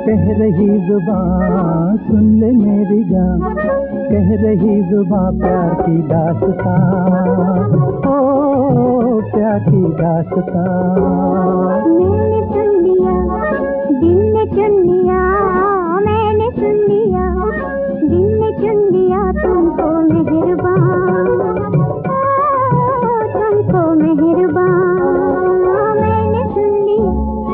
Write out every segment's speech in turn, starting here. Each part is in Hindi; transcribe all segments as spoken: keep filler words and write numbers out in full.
कह रही जुबान सुन ले मेरी जान, कह रही जुबान प्यार की दास्तां, ओ प्यार की दास्तां। मैंने सुन लिया, दिल ने चुन लिया, मैंने सुन लिया, दिल ने चुन लिया तुमको मेहरबान, तुमको मेहरबान, मैंने सुन लिया।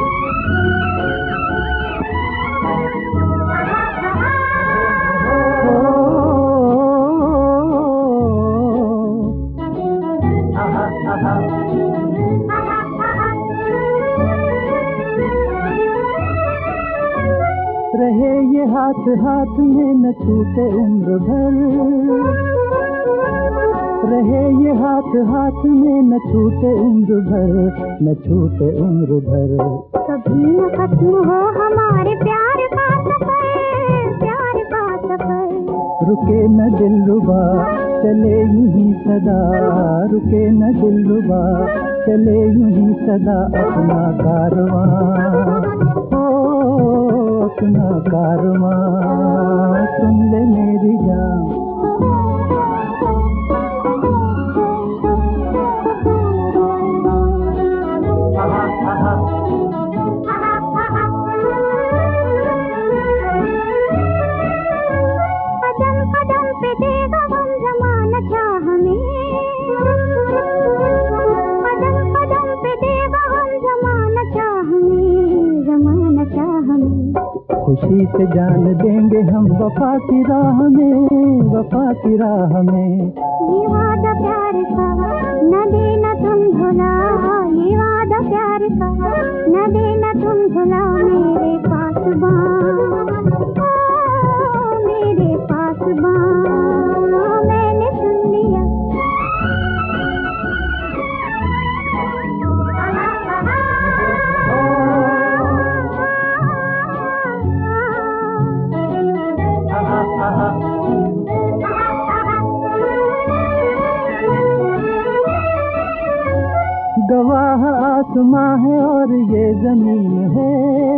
रहे ये हाथ हाथ में न छूटे उम्र भर, रहे ये हाथ हाथ में न छूटे उम्र भर, न छूटे उम्र भर। कभी न खत्म हो हमारे प्यार का सफर, प्यार का सफर। रुके न दिलरुबा चले यूं ही सदा, रुके न दिलरुबा चले यूं ही सदा अपना कारवां, अपना कारवां सुन ले मेरी जान। कदम कदम पे देगा हम ज़माना चाह हमें, कदम कदम पे देगा हम ज़माना चाह हमें, ज़माना चाह हमें। खुशी से जान देंगे हम वफा की राह में, वफा की राह में। ये वादा प्यार का न देना तुम भुला, ये वादा प्यार का न देना तुम भुला मेरे पासबां, मेरे पासबां, मैंने सुन लिया। गवाह आसमां है और ये जमीन है,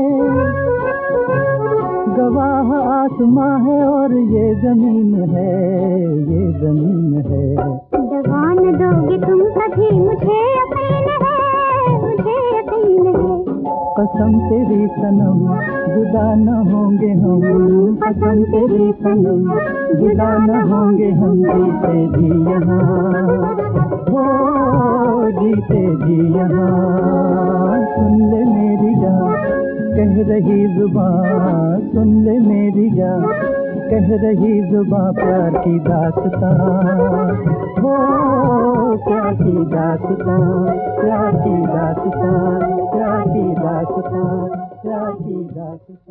गवाह आसमां है और ये जमीन है, ये जमीन है। दगा न दोगे तुम कभी मुझे यकीन है, मुझे यकीन है। कसम तेरी सनम जुदा न होंगे हम, कसम तेरी सनम जुदा न होंगे हम, जीते जी यहाँ, हो जीते जी यहाँ। सुन ले मेरी जान कह रही जुबान, सुन ले मेरी जान कह रही जुबान प्यार की दास्तां, हो प्यार की दास्तां, प्यार की दास्तां, प्यार की दास्तां, प्यार की दास्तां।